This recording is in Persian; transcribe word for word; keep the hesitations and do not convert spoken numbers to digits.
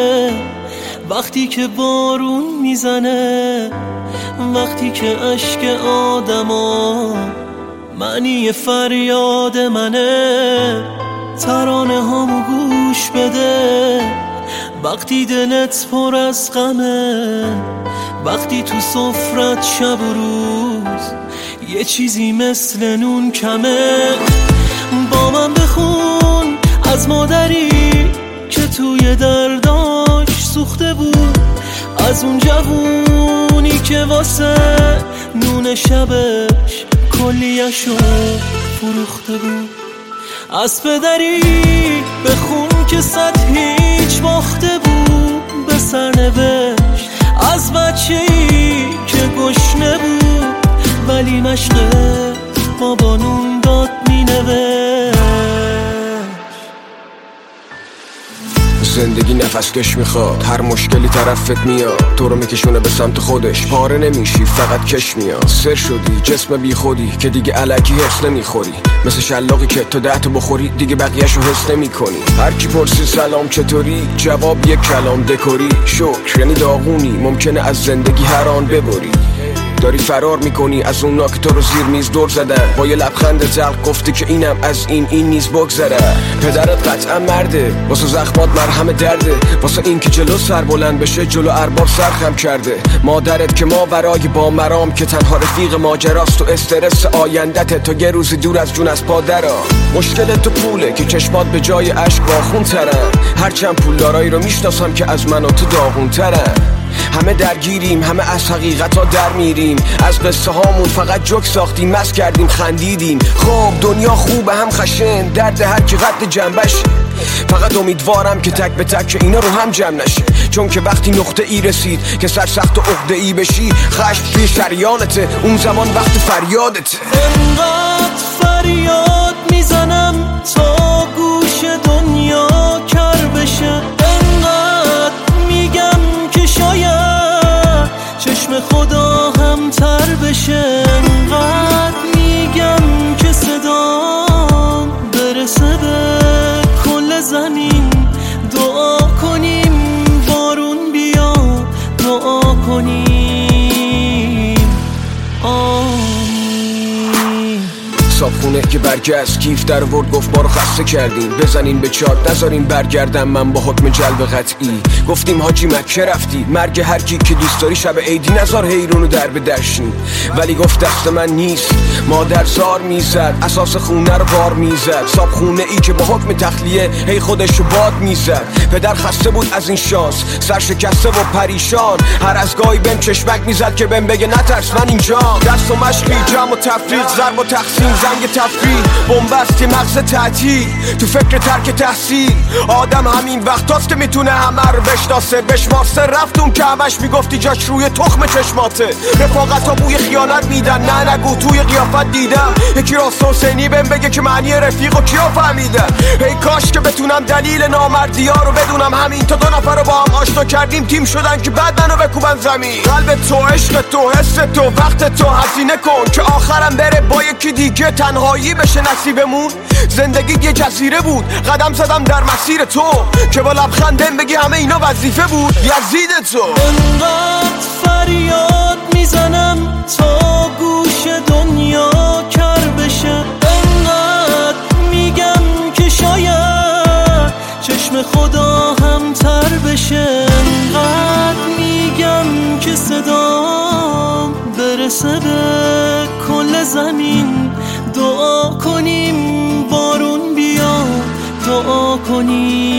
وقتی که بارون میزنه، وقتی که اشک آدما معنی فریاد منه. ترانه هامو گوش بده وقتی دلت پر از غمه، وقتی تو سفرت شب و روز یه چیزی مثل نون کمه. با من بخون از مادری که توی درداش سوخته بود، از اون جوونی که واسه نون شبش کلیه‌شو فروخته بود. از پدری بخون که صد هیچ باخته بود به سرنوشت، از بچه‌ای که گشنه بود ولی مشق بابا نون داد مینوشت. زندگی نفس کش میخواد، هر مشکلی طرفت میاد، تو رو میکشونه به سمت خودش، پاره نمیشی فقط کش میاد. سر شدی جسم بی خودی که دیگه علکی حس نمیخوری، مثل شلاقی که تو ده تا بخوری دیگه بقیه‌شو حس نمیکنی. هر کی پرسی سلام چطوری، جواب یک کلام دکوری. شکر یعنی داغونی، ممکنه از زندگی هر آن ببری. داری فرار میکنی از اونا که تو رو زیر میز دور زدن، با یه لبخند تلخ گفتی که اینم از این این نیز بگذره. پدرت قطعا مرده، واسه زخمات مرهم درده، واسه این که جلو سر بلند بشه جلو ارباب سرخم کرده. مادرت که ما برای با مرام که تنها رفیق ماجراست، و استرس آیندت تو یه روزی دور از جون از پادرا. مشکل تو پوله که چشمات به جای اشک باخون ترن، هرچند پولدارایی رو میشناسم که از من و تو داغون ترن. همه درگیریم، همه از حقیقت ها در میریم، از قصه هامون فقط جوک ساختیم، مست کردیم خندیدیم. خب دنیا خوبه هم خشن، درد هر کی قد جنبش. فقط امیدوارم که تک به تک اینا رو هم جمع نشه، چون که وقتی نقطه ای رسید که سرسخت و عقده ای بشی، خشم توی شریانته، اون زمان وقت فریادته. انقدر فریاد میزنم تا گوش دنیا کر بشه، انقدر میگم که شاید چشم خدا هم تر بشه، انقدر میگم که صدام برسه به کل زمین. دعا کنیم بارون بیا، دعا کنیم آمین. صابخونه که برگشت کیف در ورد گفت ما رو خسته کردین، بزنین به چارت نذارین برگردم من با حکم جلب قطعی. گفتیم حاجی مکه رفتی، مرگ هر کی که دوست داری شب عیدی نذار حیرونو در به درشین. ولی گفت دست من نیست، مادر زار میزد، اساس خونه رو بار میزد. صابخونه ای که با حکم تخلیه هی خودشو باد میزد. پدر خسته بود از این شانس، سر شکسته و پریشان، هر از گاهی بهم چشمک میزد که بهم بگه نترس من اینجا. دست و مشقی، جمع و تفریق، ضرب و تقسیم، زنگ تفریح، بنبستی مغز تعطیل، تو فکر ترک تحصیل. آدم همین وقتاست که میتونه همه رو بشناسه، بشمارسه. رفتون که همش میگفتی جاش روی تخم چشماته. رفاقت ها بوی خیانت میدن، نه نگو توی قیافت دیدم یکی راست حسینی بهم بگه که معنی رفیق و کیا فهمیدن. ای کاش که بتونم دلیل نامردی ها رو بدونم، همین تا دو نفر رو با هم آشنا کردیم تیم شدن که بعد منو بکوبن زمین. قلب تو، عشق تو، حس تو، وقت تو هزینه کن که آخرم بره با یکی دیگه تنهایی بشه نصیبمون. زندگی یه جزیره بود، قدم زدم در مسیر تو که با لبخندم بگی همه اینا وظیفه بود. یزید تو. انقدر فریاد میزنم تا گوش دنیا کر بشه، انقدر میگم که شاید چشم خدا هم تر بشه، انقدر میگم که صدام برسه به کل زمین. دعا کنیم بارون بیا، دعا کنیم